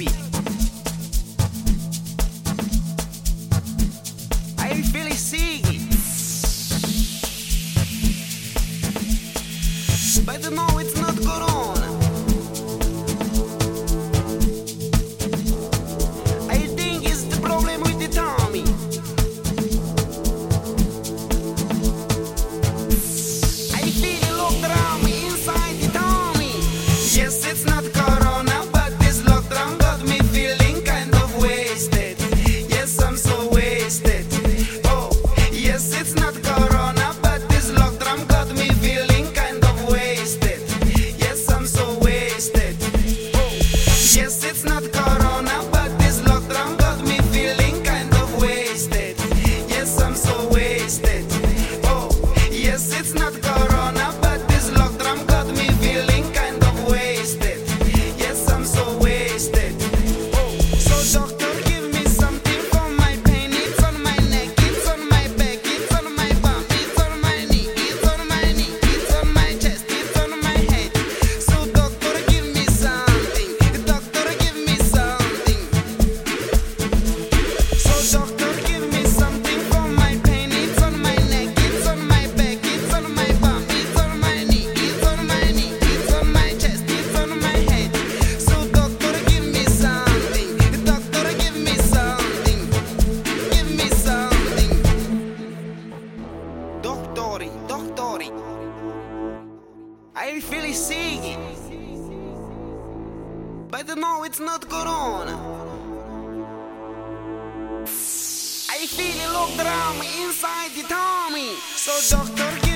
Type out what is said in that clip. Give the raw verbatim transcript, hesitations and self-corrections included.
baby. I feel sick, but no, it's not corona. I think it's the problem with the tummy. I feel a locked drum inside the tummy. Yes, it's not corona, but this locked drum got me feeling kind of wasted. Yes, I'm so wasted. Oh, yes, it's not corona, but this locked drum got me feeling kind of wasted. Yes, I'm so wasted. Oh, yes, it's not corona, but this locked drum got me feeling kind of wasted. Yes, I'm so wasted. Oh, yes, it's not corona, but this locked drum got me feeling kind of wasted. Yes, I'm so wasted. Oh, so doctor, give me something for my pain. It's on my neck, it's on my back, it's on my bum, it's on my knee, it's on my knee, it's on my chest, it's on my head. So doctor, give me something. Doctor, give me something. So doctor, give me something for my pain. It's on my neck, it's on my back, it's on my bum, it's on my knee, it's on my knee, it's on my chest, it's on my head. So doctor, give me something. Doctor, give me something. Give me something. Doctori, doctori, I feel sick, but no, it's not corona. I feel a locked drum inside the tummy. So doctor, give